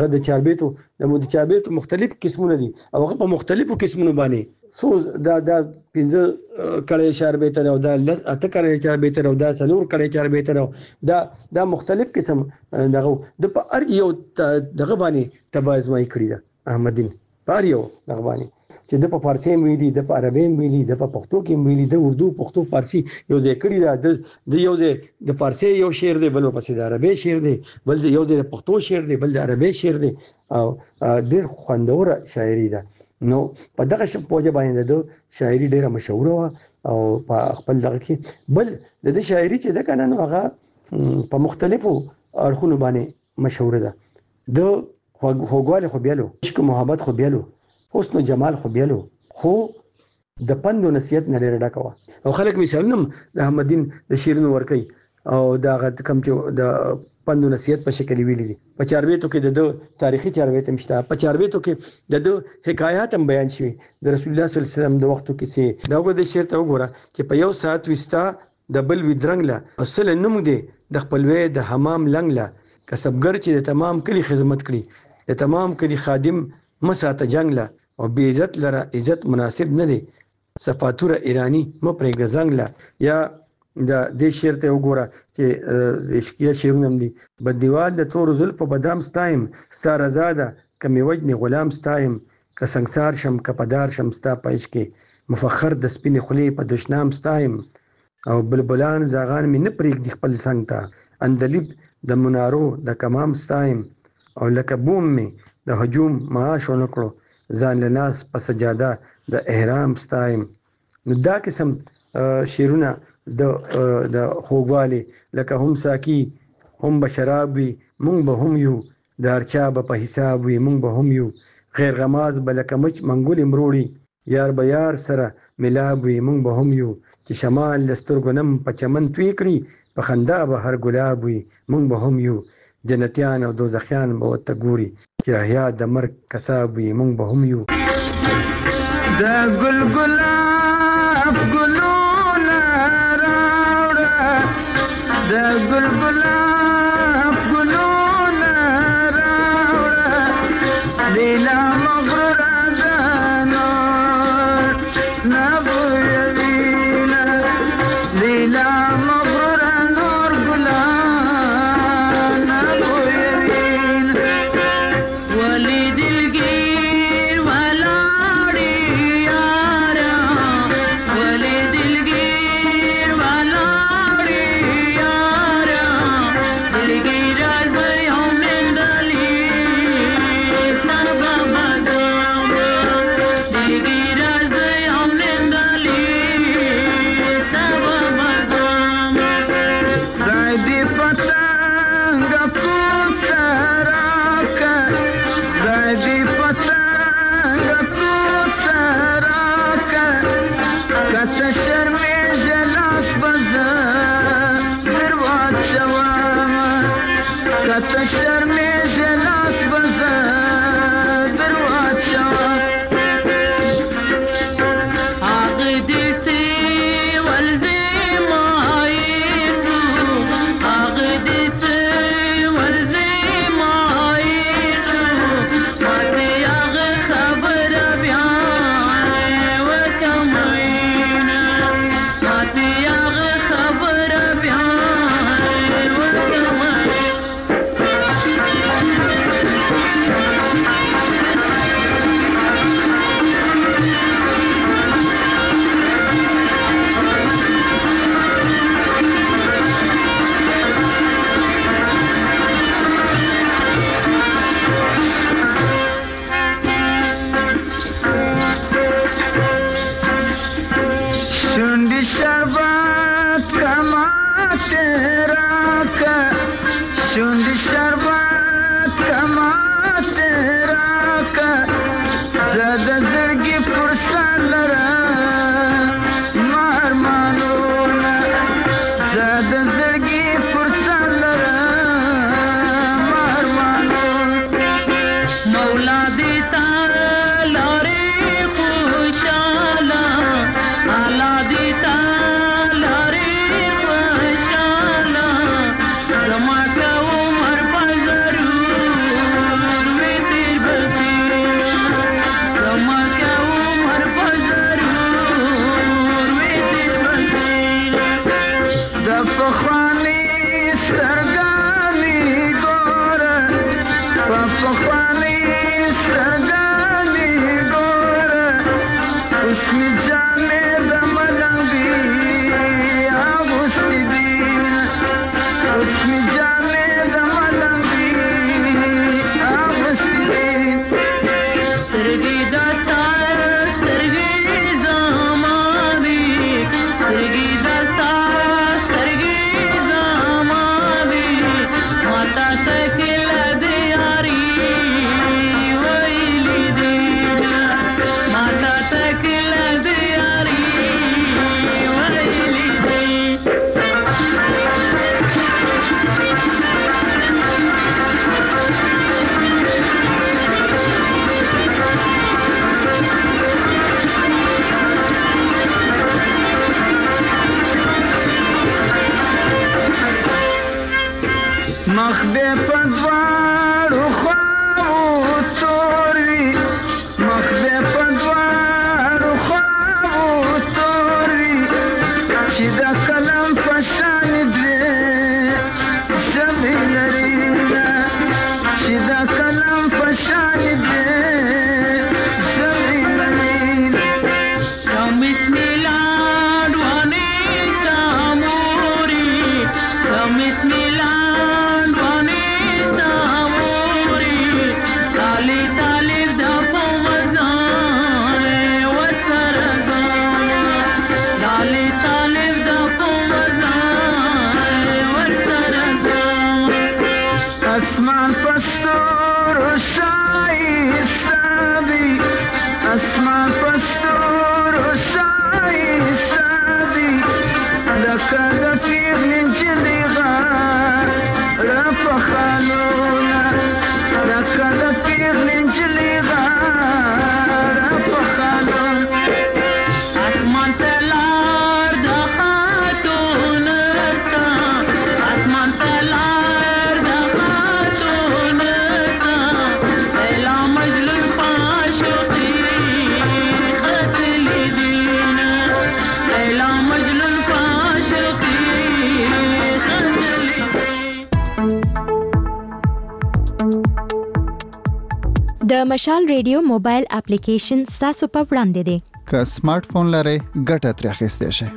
د چاربېتو مختلف قسمونه دي او هغه په مختلفو قسمونو باندې سو دا 15 کړه چاربېت او دا 8 کړه چاربېت او دا 4 کړه چاربېت دا مختلف قسم دغه د په هر یو دغه باندې تبازمای کړی ده احمد دین په هر یو دغه باندې چې د په فارسی ویلي، د په عربي ویلي، د په پښتو کې ویلي، د اردو پښتو فارسی یو ځای کړی دا د یو ځای د فارسی یو شعر دی، بل پسې د عربي شعر دی، بل یو ځای د پښتو شعر دی، بل د عربي شعر دی او ډېر خوندوره شاعري ده. نو په دغه پوجا باندې د شاعري ډېره مشهوره و او په خپل دغه کې بل د شاعري چې د کنه هغه په مختلفو اړخونو باندې مشهوره ده. د خوګوال خو بیلو، عشق محبت خو بیلو، حسن و جمال خو بیلو، خو د پند و نصیحت نه ډېره ډکه وه. او خلک مثالونه د احمد دین د شعرونو ورکوي او دغه کوم چې د پند و نصیحت په شکل ویلي دي. په چاربېتو کې د تاریخي چاربېت هم شته، په چاربېتو کې د حکایات هم بیان شوي د رسول الله صلی الله علیه وسلم د وختو کیسې. دا وګوره د شعر ته وګوره چې په یو ساعت وستا د بل ودرنګ له اصل نوم دی د خپلوي د حمام لنګ له کسبګر چې د تمام کلی خدمت کړي، د تمام کلی خادم مساته جنگ له او بی عزت لره عزت مناسب نه دی، صفاتوره ایرانی مو پرېږده زنګ له. یا د دې شعر ته وګوره چې د عشقیه شعرونه هم دي. بدیوال د تور زلفو بدام ستایم، ستا رضا ده که مې وجنې غلام ستایم، که سنګسار شم که پدار شم ستا په عشق کې، مفخر د سپینې خولې په دشنام ستایم. او بلبلان زاغان مې نه پرېږدي خپل څنګ ته، اندلیب د منارو د کمام ستایم. او لکه بوم مې د هجوم معاش ونه کړو، ځان له ناس په سجاده د احرام ستایم. نو دا قسم شعرونه د خوږوالي لکه هم ساقي هم به شراب وي مونږ به هم یو، د هر چا به په حساب وي مونږ به هم یو، غیر غماز به لکه مچ منګولې مروړي، یار به یار سره ملاب وي مونږ به هم یو، چې شمال د سترګو نم په چمن توی کړي، په خندا به هر ګلاب وي مونږ به هم یو، جنتیان او دوزخیان به ورته ګوري، چې احیا د مرګ کساب وي مونږ به هم یو. د ګل ګلاب ګلونه راوړه، د ګل ګلاب ګلونه راوړه، لیلا مغروره ده نور نه بویوینه، لیلا مغروره نور ګلان دواړو خواو توري مخ دې په دواړو خواو توري چې د قلم په شان دې ژبې لري چې د قلم په شان دې ژبې لري کمیس میلاد وانه ساموري کمیس میلاد وانه ساموري تالي تالي د فوزان وسره تالي تالي د فوزان وسره اسمان پستور شایسته اسمان پستور شایسته لکه د پیغلې نجلۍ غاړه په خالونه لکه د پیغلې نجلۍ غاړه په خالونه اسمان ته لار د خاتون ستا اسمان ته لار د خاتون ستا لیلا مجنون پاشوقي خطلی دینا لیلا مجنون پاشوقي خطلی د مشال ریډیو موبایل اپلیکیشن ستاسو په وړاندې دی. که سمارټ فون لرئ ګټه ترې اخیستی شئ.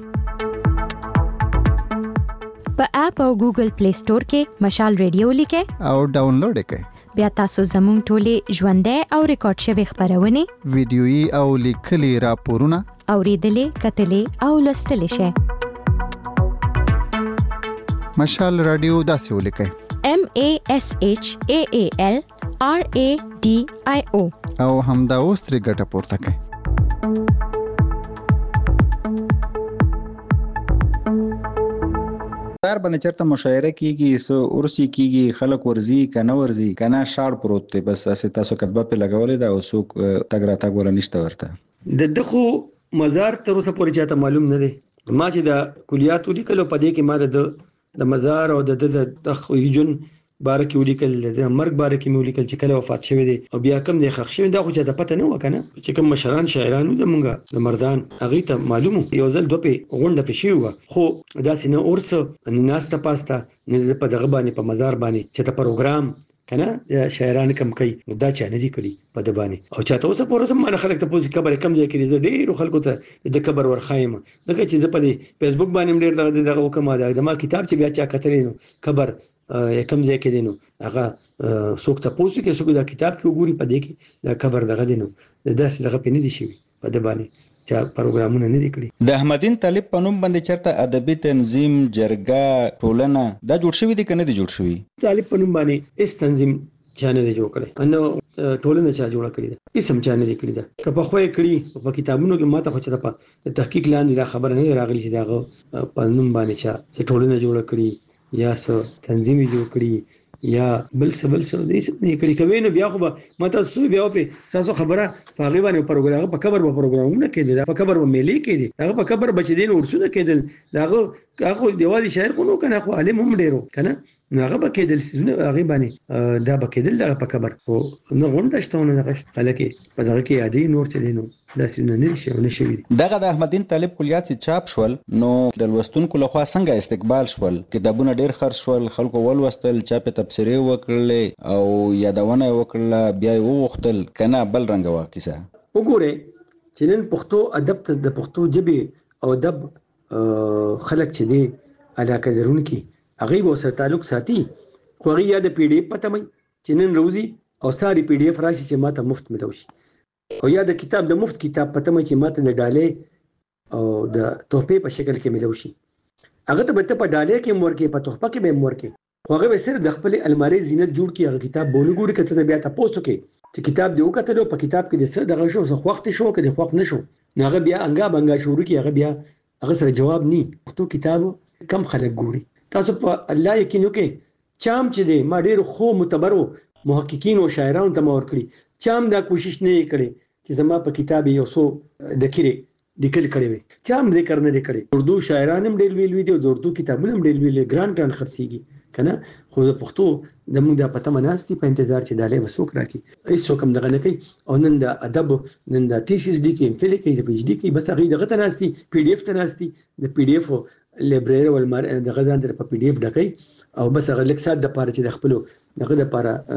په اپ او ګوګل پلی سٹور کې مشال ریډیو لیکئ او ډاونلوډ یې کړئ. بیا تاسو زموږ ټولې ژوندۍ او ریکارډ شوي خپرونې ویډیويي او لیکلي راپورونه اوریدلې کتلې او لوستلی شئ. مشال رادیو داسې ولیکئ MASHAALRADIO او همدا اوس ترې ګټه پورته کړئ. دار باندې چرته مشاعره کیږي سو ورسی کیږي خلک ورزي کنه ورزي کنه شاړ پروت دی بس تاسو کتبه په لګولې دا اوس تګ را تګ ولا نشته ورته د دغه مزار تر اوسه پورې چاته معلوم نه دی. ما چې د کلیات ولیکلو په دې کې ما د مزار او د یجن بارکه ولیکل د مرګ بارکه مې ولیکل چې کله وفات شوی دی او بیا کوم دی خښ شوی دا خو چاته پته نه وکنه چې کوم مشران شاعرانو د مونږه د مردان هغه ته معلومه یو ځل دوه په غونډه په شی و خو داسې نه اورسه ناسته پاسته نه په دغه باندې په مزار باندې چې ته پروګرام کنه شاعران کم کوي دا چا نه دي کړی په د باندې او چاته اوسه پورسم ما خلک ته پوزي خبره کم ځای کې دي ډېر خلکو ته د خبر ورخایم دغه چې په فیسبوک باندې ډېر دغه وکما د ما کتاب چې بیا چا کتلې نو خبر کم ځای کې دي نو هغه څوک ته پوزي کې څوک دا کتاب کې وګوري په دې کې دا خبر دغه دي نو داسې دغه پنه دي شي په د باندې چې پروګرامونه نه دي کړی. د احمدین طالب په نوم باندې چرته ادبي تنظیم جرګه ټولنه دا جوړ شوی دي کنه دي جوړ شوی طالب په نوم باندې اس تنظیم چانه دی جوړ کړی انو ټولنه چا جوړ کړی دا اسم چانه دی کړی دا که په خوې کړی په کتابونو کې ماته خو چې په تحقیق لاندې دا خبره نه راغلی چې دا په نوم باندې چا ټولنه جوړ کړی یا څه تنظیم جوړ کړی یا بل څه دې نه کړی کوي نو بیا خو ماته سو بیا په تاسو خبره په غیبانه پروګرام په خبر په پروګرامونه کې دا په خبر په ملي کې دي هغه په خبر بچدين ورسونه کېدل داغه دیوالي شاعر خو نو کنه خو عالم هم ډیرو کنه هغه به کېدل سونه هغه باندې دا به کېدل دا په خبر خو نو غونډشتونه نه غشت خلک په دغه کې عادي نور چي دي نو دا سونه نه شي دغه د احمدین طالب کلیات چې چاپ شول نو د لوستونکو لخوا څنګه استقبال شول کتابونه ډیر خرڅ شول خلکو ولوستل چاپ تفسیري وکړل او یادونه وکړل بیا وغوښتل کنه بل رنګ واقعه وګوره چې نن پښتو ادب ته د پښتو ژبه او ادب خلک چې دي علاقه درونکي هغه به سره تعلق ساتي خو هغه یا د پی ډی اف پته مې چې نن روزي او ساری پی ډی اف راشي چې ماته مفت ملوشي او یا د کتاب د مفت کتاب پته مې چې ماته نه ډالې او د تحفه په شکل کې ملوشي هغه ته به ته په ډالې کې مورکه په تحفه کې به مورکه خو هغه به سره د خپل الماری زینت جوړ کی هغه کتاب بونه ګوري کته بیا تاسو کې چې کتاب دی وکړو په کتاب کې د سره دغه شو څه وخت شو کې د وخت نشو نو هغه بیا انګا شروع کی هغه بیا هغه سره جواب ني پښتو کتاب کم خلک ګوري تاسو په الله یقین وکړئ چام چې دی ما ډېر خو معتبرو محققین او شاعرانو ته مور کړی چام دا کوشش نه کړي چې زما په کتاب یو څو دکړي لیکل کړي وي چام ذکر نه کړي اردو شاعران هم ډېر ویل دي او اردو کتابونه هم ډېر ویل ګران خرڅيږي کنه خو د پښتو د موږ د پته مناستي په انتظار چې ډالې وسوک راکې هیڅ کوم دغه نه کوي او نن د ادب نن د تیسیس دی کې فل کې د پی ایچ ډی کې بس هغه دغه تناستي پی ډی اف تناستي د پی ډی اف لایبرری ول د غزان در په پی ډی اف ډکې او بس هغه لیکسات د پاره چې د خپل دغه د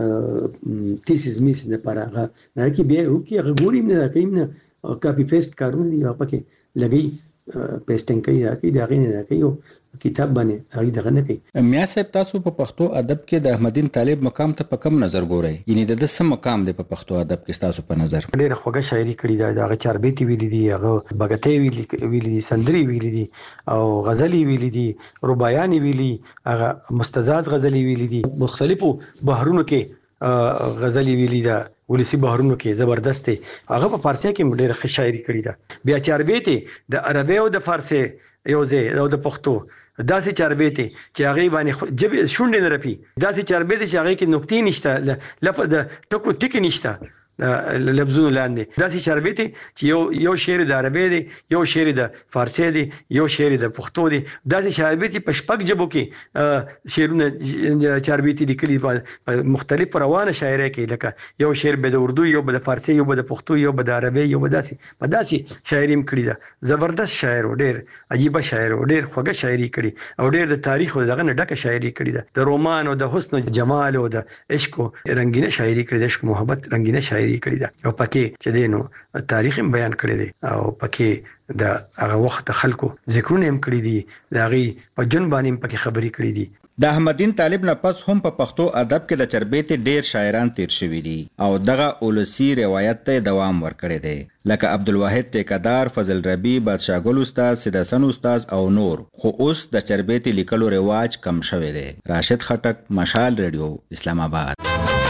پاره تیسیس میس د پاره هغه نه کې به روکي هغه ګوري نه کوي نه کاپی پیسټ کارونه دی پکې لګي پیسټینګ کوي دا غي نه کوي کتاب باندې هغه دغه نه کوي. میا صاحب تاسو په پښتو ادب کې د احمدین طالب مقام ته په کم نظر ګورئ یعنی د سم مقام دی په پښتو ادب کې تاسو په نظر؟ ډېر خوږه شاعري کړې ده هغه چاربېتی ویلي دي هغه بغتې ویلي دي سندري ویلي دي او غزلي ویلي دي رباعیان ویلي هغه مستزاد غزلي ویلي دي مختلفو بحرونو کې غزلي ویلي ده ولسی بحرونو کې زبردست دی هغه په فارسی کې ډېر ښه شاعري کړې ده. بیا چاربېتی د عربی او د فارسی یو ځای او د پښتو داسې چاربېتی چې هغه باندې جب شونډې نه رپي داسې چاربېتی چې هغه کې نقطې نشته لفظ د ټکو ټکی نشته لفظونو لاندې داسې چاربېتی چې یو شعر د عربی دی یو شعر د فارسی دی یو شعر د پښتو دی داسې چاربېتی په شپږ ژبو کې شعرونه چاربېتی لیکلي په مختلف روانه شاعرۍ کې لکه یو شعر به د اردو یو به د فارسی یو به د پښتو یو به د عربی یو به داسې شاعري کړې ده. زبردست شاعر و ډېر عجیب شاعر و ډېر خوږه شاعري کړي او ډېر د تاریخ او دغه نه ډکه شاعري کړې ده د رومان او د حسن او جمال او د عشق رنگینه شاعري کړې ده عشق محبت رنگینه شاعري کړی دا او پکې چې دینو تاریخ هم بیان کړی دی او پکې د هغه وخت خلکو ذکرونه هم کړی دي دا غي په جن باندې پکې خبري کړی دي. د احمدین طالب نه پس هم په پښتو ادب کې د چربېت ډیر شاعران تیر شوي دي او دغه اولسی روایت ته دوام ورکړی دی لکه عبدالواحد ټیکدار فضل ربی بادشاه ګل استاد سید حسن استاد او نور خو اوس د چربېت لیکلو رواج کم شوی دی. راشد خټک مشال ریډیو اسلام آباد.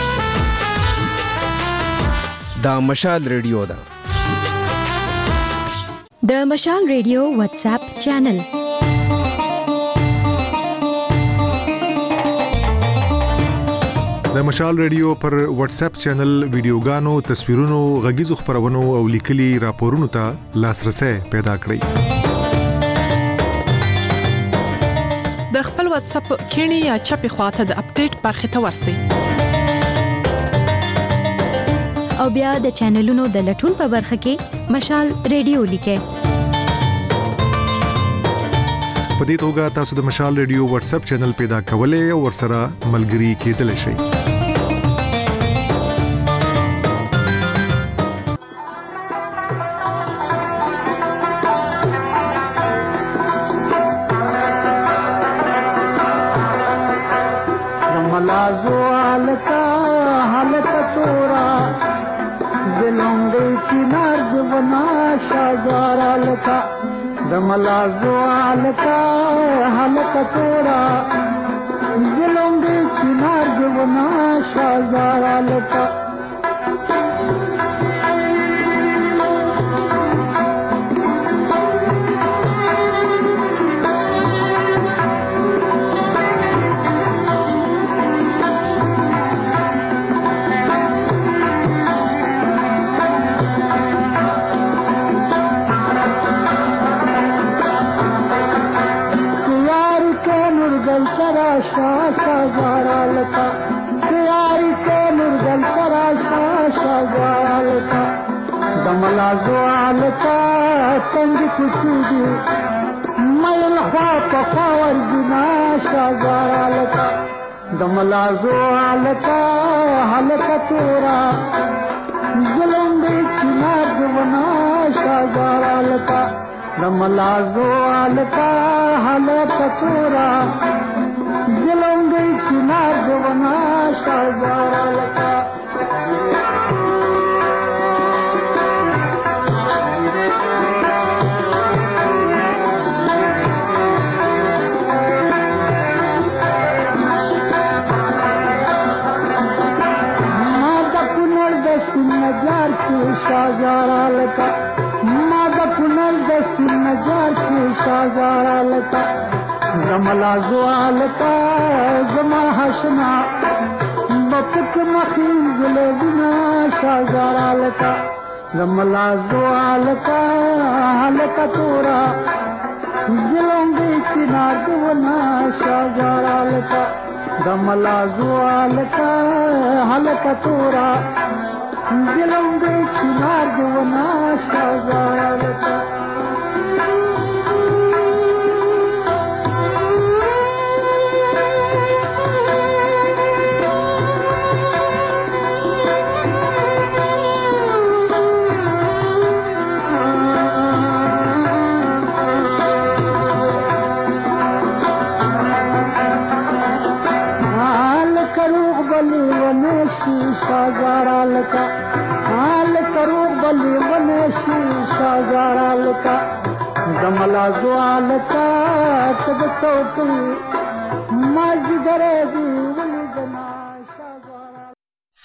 دا مشال ریډیو ده. د مشال ریډیو واتس اپ چینل د مشال ریډیو پر واتس اپ چینل ویډیوګانو تصویرونو غږیزو خبرونو او لیکلي راپورونو ته لاسرسي پیدا کړئ. د خپل واتس اپ کینی یا چپی خواته د اپډیټ برخه ته ورسئ او بیا د چینلونو د لټون په برخه کې مشال ریډیو لیکه. په دې توګه تاسو د مشال ریډیو واتس اپ چینل پیدا کولای او ورسره ملګري کېدلی شئ. ملازو حالتا حالتا تورا دلونگی چنار دیونا شازارا لتا دملازو حالتا حالتا تورا دلونگی چنار دیونا شازارا لتا شازارا لتا تیاری کے مرگل تراشا شازارا لتا دملازو آلتا تنگ کچی دی میل خواب خوار جنا شازارا لتا دملازو آلتا حلتا تورا ظلم دی چنار دیونا شازارا لتا دملازو آلتا حلتا تورا دلونگی چنار دیونا شازارا لتا مادا کنر دستی نجار کی شازارا لتا مادا کنر دستی نجار کی شازارا لتا دملازو آلتا زما حشنا بطک مخیز لیدنا شازار آلتا دملازو آلتا حلتا تورا دلونگی چنار دیونا شازار آلتا دملا زوالتا حلقه تورا دلم دې چنار دی ونا شازالتا شازارا لکا حال کروغ بلی ونشی شازارا لکا دملا زوالتا تد سوکی مازی گره دی